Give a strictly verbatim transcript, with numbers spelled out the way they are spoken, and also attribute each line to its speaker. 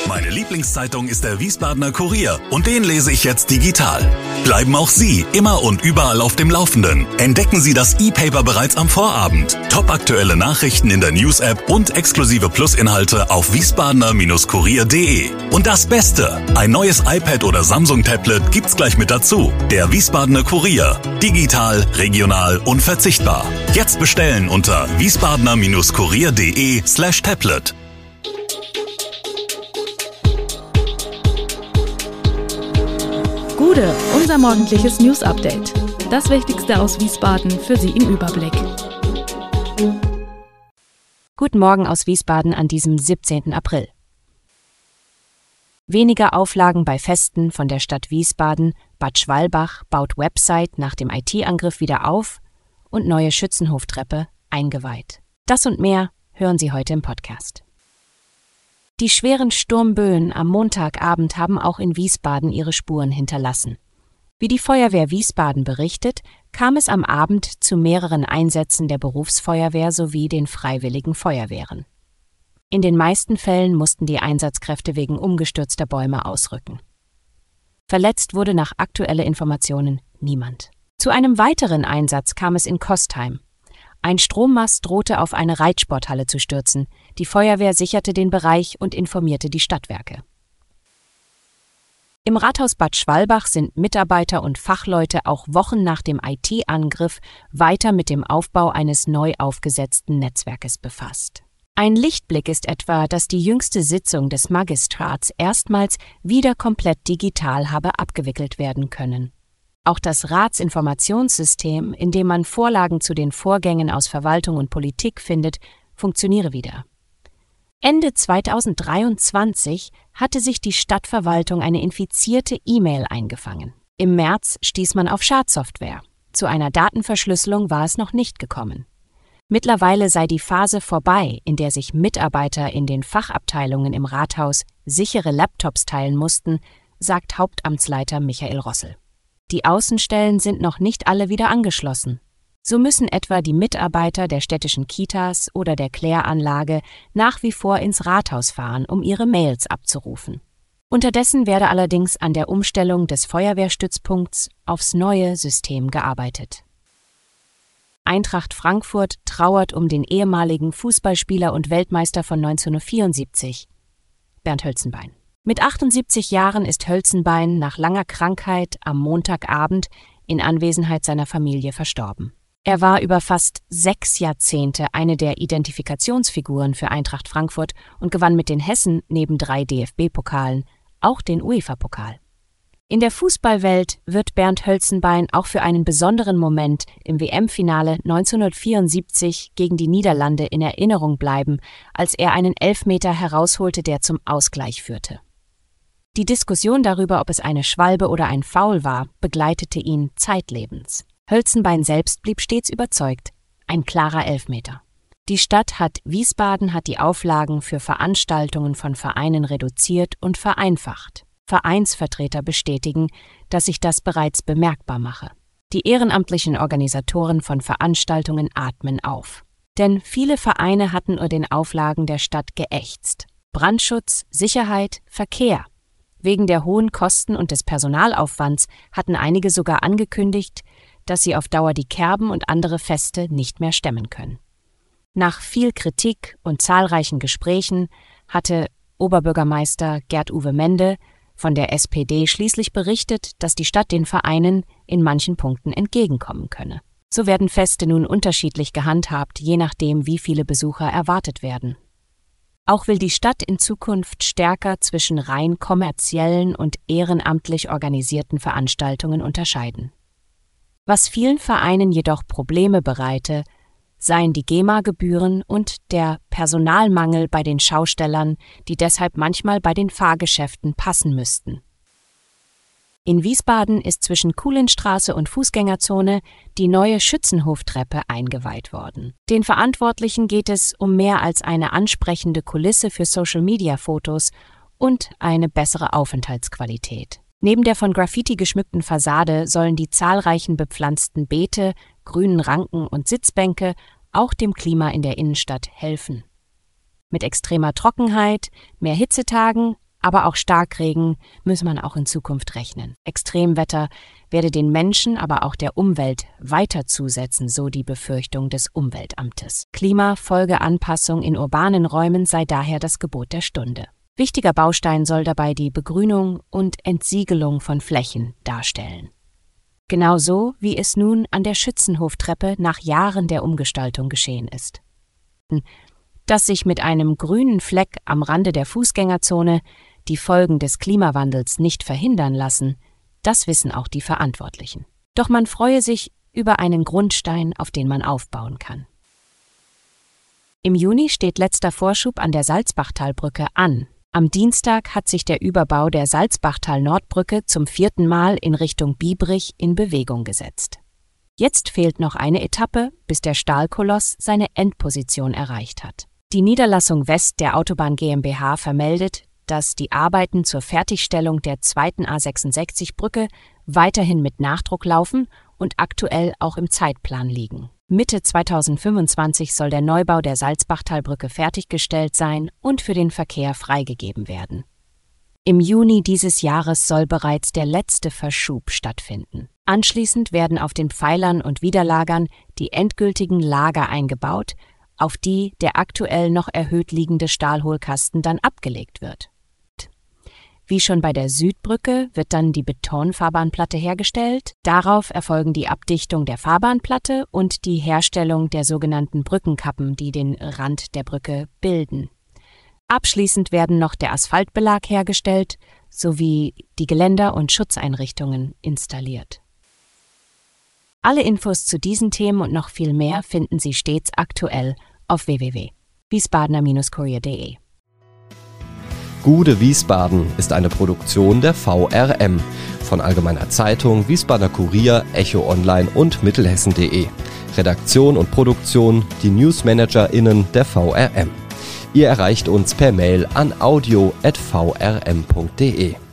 Speaker 1: Meine Lieblingszeitung ist der Wiesbadener Kurier und den lese ich jetzt digital. Bleiben auch Sie immer und überall auf dem Laufenden. Entdecken Sie das E-Paper bereits am Vorabend. Topaktuelle Nachrichten in der News-App und exklusive Plus-Inhalte auf wiesbadener Kurier punkt de. Und das Beste, ein neues iPad oder Samsung-Tablet gibt's gleich mit dazu. Der Wiesbadener Kurier. Digital, regional, unverzichtbar. Jetzt bestellen unter wiesbadener Kurier punkt de slash tablet.
Speaker 2: Gude, unser morgendliches News-Update. Das Wichtigste aus Wiesbaden für Sie im Überblick.
Speaker 3: Guten Morgen aus Wiesbaden an diesem siebzehnten April. Weniger Auflagen bei Festen von der Stadt Wiesbaden. Bad Schwalbach baut Website nach dem I T-Angriff wieder auf und neue Schützenhoftreppe eingeweiht. Das und mehr hören Sie heute im Podcast. Die schweren Sturmböen am Montagabend haben auch in Wiesbaden ihre Spuren hinterlassen. Wie die Feuerwehr Wiesbaden berichtet, kam es am Abend zu mehreren Einsätzen der Berufsfeuerwehr sowie den Freiwilligen Feuerwehren. In den meisten Fällen mussten die Einsatzkräfte wegen umgestürzter Bäume ausrücken. Verletzt wurde nach aktuellen Informationen niemand. Zu einem weiteren Einsatz kam es in Kostheim. Ein Strommast drohte auf eine Reitsporthalle zu stürzen. Die Feuerwehr sicherte den Bereich und informierte die Stadtwerke. Im Rathaus Bad Schwalbach sind Mitarbeiter und Fachleute auch Wochen nach dem I T-Angriff weiter mit dem Aufbau eines neu aufgesetzten Netzwerkes befasst. Ein Lichtblick ist etwa, dass die jüngste Sitzung des Magistrats erstmals wieder komplett digital habe abgewickelt werden können. Auch das Ratsinformationssystem, in dem man Vorlagen zu den Vorgängen aus Verwaltung und Politik findet, funktioniere wieder. Ende zweitausenddreiundzwanzig hatte sich die Stadtverwaltung eine infizierte E-Mail eingefangen. Im März stieß man auf Schadsoftware. Zu einer Datenverschlüsselung war es noch nicht gekommen. Mittlerweile sei die Phase vorbei, in der sich Mitarbeiter in den Fachabteilungen im Rathaus sichere Laptops teilen mussten, sagt Hauptamtsleiter Michael Rossel. Die Außenstellen sind noch nicht alle wieder angeschlossen. So müssen etwa die Mitarbeiter der städtischen Kitas oder der Kläranlage nach wie vor ins Rathaus fahren, um ihre Mails abzurufen. Unterdessen werde allerdings an der Umstellung des Feuerwehrstützpunkts aufs neue System gearbeitet. Eintracht Frankfurt trauert um den ehemaligen Fußballspieler und Weltmeister von neunzehnhundertvierundsiebzig, Bernd Hölzenbein. Mit achtundsiebzig Jahren ist Hölzenbein nach langer Krankheit am Montagabend in Anwesenheit seiner Familie verstorben. Er war über fast sechs Jahrzehnte eine der Identifikationsfiguren für Eintracht Frankfurt und gewann mit den Hessen neben drei D F B-Pokalen auch den UEFA-Pokal. In der Fußballwelt wird Bernd Hölzenbein auch für einen besonderen Moment im W M-Finale neunzehnhundertvierundsiebzig gegen die Niederlande in Erinnerung bleiben, als er einen Elfmeter herausholte, der zum Ausgleich führte. Die Diskussion darüber, ob es eine Schwalbe oder ein Foul war, begleitete ihn zeitlebens. Hölzenbein selbst blieb stets überzeugt, ein klarer Elfmeter. Die Stadt hat Wiesbaden hat die Auflagen für Veranstaltungen von Vereinen reduziert und vereinfacht. Vereinsvertreter bestätigen, dass sich das bereits bemerkbar mache. Die ehrenamtlichen Organisatoren von Veranstaltungen atmen auf. Denn viele Vereine hatten unter den Auflagen der Stadt geächzt. Brandschutz, Sicherheit, Verkehr. Wegen der hohen Kosten und des Personalaufwands hatten einige sogar angekündigt, dass sie auf Dauer die Kerben und andere Feste nicht mehr stemmen können. Nach viel Kritik und zahlreichen Gesprächen hatte Oberbürgermeister Gerd-Uwe Mende von der S P D schließlich berichtet, dass die Stadt den Vereinen in manchen Punkten entgegenkommen könne. So werden Feste nun unterschiedlich gehandhabt, je nachdem, wie viele Besucher erwartet werden. Auch will die Stadt in Zukunft stärker zwischen rein kommerziellen und ehrenamtlich organisierten Veranstaltungen unterscheiden. Was vielen Vereinen jedoch Probleme bereite, seien die GEMA-Gebühren und der Personalmangel bei den Schaustellern, die deshalb manchmal bei den Fahrgeschäften passen müssten. In Wiesbaden ist zwischen Kuhlinstraße und Fußgängerzone die neue Schützenhoftreppe eingeweiht worden. Den Verantwortlichen geht es um mehr als eine ansprechende Kulisse für Social-Media-Fotos und eine bessere Aufenthaltsqualität. Neben der von Graffiti geschmückten Fassade sollen die zahlreichen bepflanzten Beete, grünen Ranken und Sitzbänke auch dem Klima in der Innenstadt helfen. Mit extremer Trockenheit, mehr Hitzetagen Aber auch Starkregen muss man auch in Zukunft rechnen. Extremwetter werde den Menschen, aber auch der Umwelt weiter zusetzen, so die Befürchtung des Umweltamtes. Klimafolgeanpassung in urbanen Räumen sei daher das Gebot der Stunde. Wichtiger Baustein soll dabei die Begrünung und Entsiegelung von Flächen darstellen. Genauso wie es nun an der Schützenhoftreppe nach Jahren der Umgestaltung geschehen ist. Dass sich mit einem grünen Fleck am Rande der Fußgängerzone die Folgen des Klimawandels nicht verhindern lassen, das wissen auch die Verantwortlichen. Doch man freue sich über einen Grundstein, auf den man aufbauen kann. Im Juni steht letzter Vorschub an der Salzbachtalbrücke an. Am Dienstag hat sich der Überbau der Salzbachtal-Nordbrücke zum vierten Mal in Richtung Biebrich in Bewegung gesetzt. Jetzt fehlt noch eine Etappe, bis der Stahlkoloss seine Endposition erreicht hat. Die Niederlassung West der Autobahn GmbH vermeldet, dass die Arbeiten zur Fertigstellung der zweiten A sechsundsechzig-Brücke weiterhin mit Nachdruck laufen und aktuell auch im Zeitplan liegen. Mitte zweitausendfünfundzwanzig soll der Neubau der Salzbachtalbrücke fertiggestellt sein und für den Verkehr freigegeben werden. Im Juni dieses Jahres soll bereits der letzte Verschub stattfinden. Anschließend werden auf den Pfeilern und Widerlagern die endgültigen Lager eingebaut, auf die der aktuell noch erhöht liegende Stahlhohlkasten dann abgelegt wird. Wie schon bei der Südbrücke wird dann die Betonfahrbahnplatte hergestellt. Darauf erfolgen die Abdichtung der Fahrbahnplatte und die Herstellung der sogenannten Brückenkappen, die den Rand der Brücke bilden. Abschließend werden noch der Asphaltbelag hergestellt sowie die Geländer und Schutzeinrichtungen installiert. Alle Infos zu diesen Themen und noch viel mehr finden Sie stets aktuell auf w w w punkt wiesbadener Kurier punkt de.
Speaker 4: Gude Wiesbaden ist eine Produktion der V R M von Allgemeiner Zeitung, Wiesbadener Kurier, Echo Online und Mittelhessen punkt de. Redaktion und Produktion die NewsmanagerInnen der V R M. Ihr erreicht uns per Mail an audio at v r m punkt de.